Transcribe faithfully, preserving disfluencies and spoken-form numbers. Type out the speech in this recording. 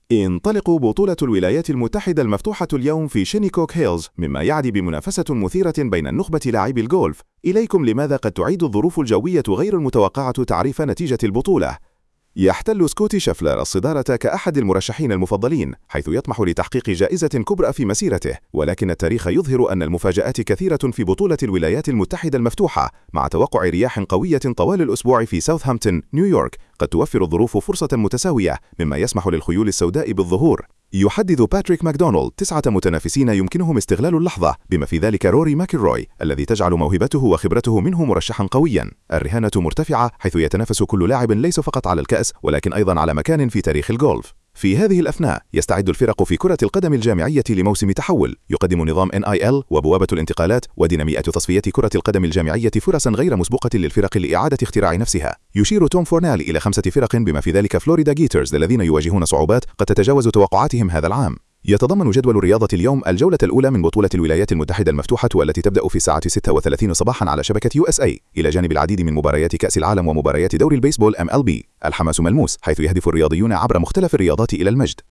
انطلق بطولة الولايات المتحدة المفتوحة اليوم في شينيكوك هيلز، مما يعني بمنافسة مثيرة بين النخبة لاعبي الجولف. إليكم لماذا قد تعيد الظروف الجوية غير المتوقعة تعريف نتيجة البطولة. يحتل سكوتي شفلر الصدارة كأحد المرشحين المفضلين، حيث يطمح لتحقيق جائزة كبرى في مسيرته، ولكن التاريخ يظهر أن المفاجآت كثيرة في بطولة الولايات المتحدة المفتوحة، مع توقع رياح قوية طوال الأسبوع في ساوثهامبتون، نيويورك. قد توفر الظروف فرصة متساوية، مما يسمح للخيول السوداء بالظهور. يحدد باتريك ماكدونالد تسعة متنافسين يمكنهم استغلال اللحظة، بما في ذلك روري ماكيلروي الذي تجعل موهبته وخبرته منه مرشحا قويا. الرهانة مرتفعة، حيث يتنافس كل لاعب ليس فقط على الكأس ولكن أيضا على مكان في تاريخ الجولف. في هذه الأثناء يستعد الفرق في كرة القدم الجامعية لموسم تحول، يقدم نظام إن آي إل وبوابة الانتقالات ودينامية تصفية كرة القدم الجامعية فرصا غير مسبوقة للفرق لإعادة اختراع نفسها. يشير توم فورنال إلى خمسة فرق بما في ذلك فلوريدا جيترز الذين يواجهون صعوبات قد تتجاوز توقعاتهم هذا العام. يتضمن جدول الرياضة اليوم الجولة الأولى من بطولة الولايات المتحدة المفتوحة، والتي تبدأ في الساعة ستة وثلاثين صباحا على شبكة يو إس إيه، إلى جانب العديد من مباريات كأس العالم ومباريات دوري البيسبول إم إل بي. الحماس ملموس، حيث يهدف الرياضيون عبر مختلف الرياضات إلى المجد.